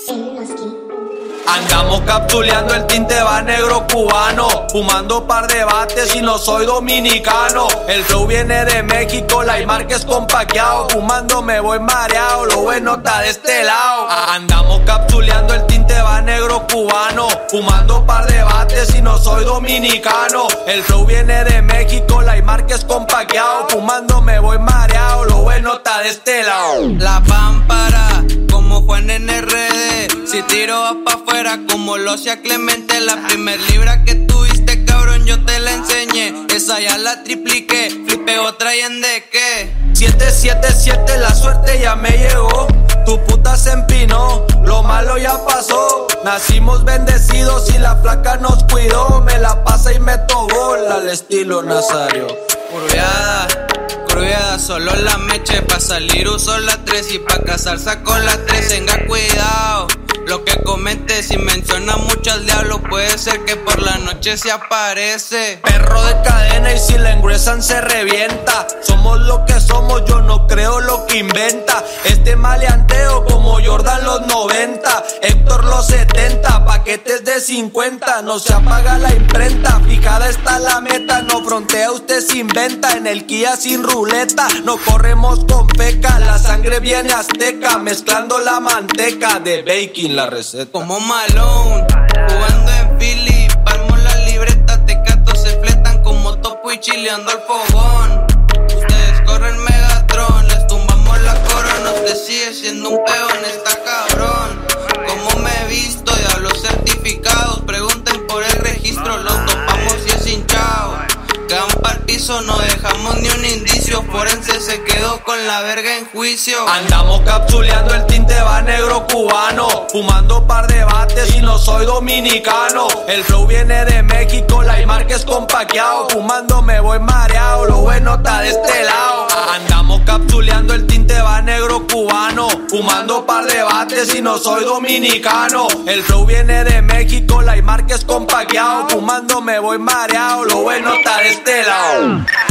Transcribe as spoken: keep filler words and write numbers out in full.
Andamos capsuleando, el tinte va negro cubano, fumando par de bates y no soy dominicano. El flow viene de México, la marca es compaqueado, fumando me voy mareado, lo bueno está de este lado. Andamos capsuleando, el tinte va negro cubano, fumando par de bates y no soy dominicano. El flow viene de México, la marca es compaqueado, fumando me voy mareado, lo bueno está de este lado. La pámpara, como Juan en R D, si tiro va pa' afuera como lo hacía Clemente. La primer libra que tuviste, cabrón, yo te la enseñé, esa ya la tripliqué, flipe otra y en de qué. siete siete siete, la suerte ya me llegó, tu puta se empinó, lo malo ya pasó. Nacimos bendecidos y la flaca nos cuidó, me la pasa y meto gol al estilo Nazario. Curveada, curveada, solo la meche, pa' salir uso la tres y pa' casar saco la tres. Tenga cuidado, lo que comente, si menciona mucho al diablo puede ser que por la noche se aparece. Perro de cadena y si la engruesan se revienta, somos lo que somos, yo no creo lo que inventa. Este maleanteo como Jordan los noventa, Héctor los setenta, paquetes de cincuenta, no se apaga la imprenta, fijada está la meta, no frontea usted se inventa, en el Kia sin ruleta, no corremos con peca, la sangre viene azteca, mezclando la manteca de baking la receta. Como Malone, jugando en Philly, palmo la libreta, tecatos se fletan como topo y chileando al fogón. Ustedes corren Megatron, les tumbamos la corona, usted sigue siendo un peón, está cabrón. Como me he visto, diablos certificados, pregunten por el registro, los topamos y es hinchado. Quedan pa'l piso, no dejamos ni un indicio, forense se quedó con la verga en juicio. Andamos capsuleando, el tinte va negro cubano, fumando par de bates y no soy dominicano. El flow viene de México, la marca es compaqueado, fumando me voy mareado, lo bueno está de este lado. Andamos capsuleando, el tinte va negro cubano, fumando par de bates y no soy dominicano. El flow viene de México, la marca es compaqueado, fumando me voy mareado, lo bueno está de este lado.